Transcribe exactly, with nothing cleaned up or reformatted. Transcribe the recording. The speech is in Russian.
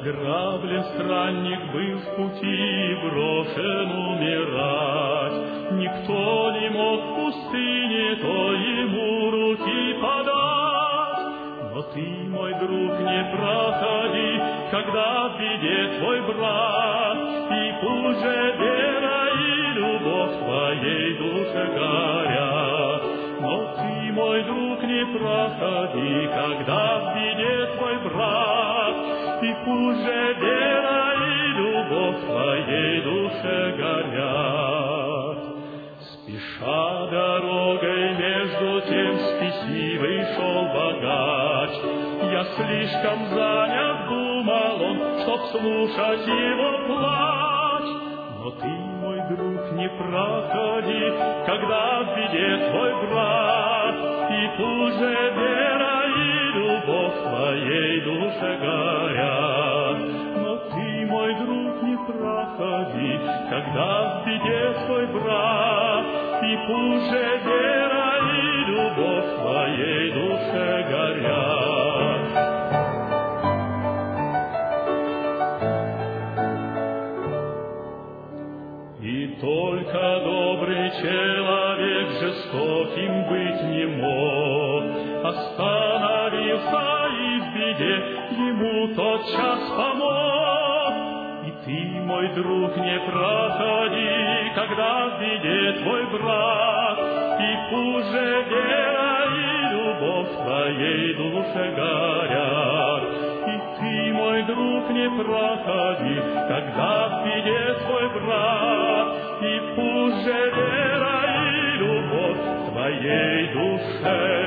Ограблен странник был в пути, брошен умирать. Никто не мог в пустыне то ему руки подать. Но ты, мой друг, не проходи, когда в беде твой брат, и пусть же вера и любовь твоей душе горят. Но ты, мой друг, не проходи, когда в беде твой брат, и пусть же вера и любовь твоей душе горят. Спеша дорогой между тем спесивый шел богач. Я слишком занят, думал он, чтоб слушать его плач. Но ты, мой друг, не проходи, когда в беде твой брат, и пусть же вера и любовь твоей душе горят. Но ты, мой друг, не проходи, когда в беде твой брат, и пусть же вера и любовь твоей душе горят. И только добрый человек жестоким быть не мог, остановился и в беде ему тотчас помог. И ты, мой друг, не проходи, когда в беде твой брат, и пусть же вера и любовь твоей душе горят. И ты, мой друг, не проходи, когда в беде твой брат, и пусть же вера и любовь твоей душе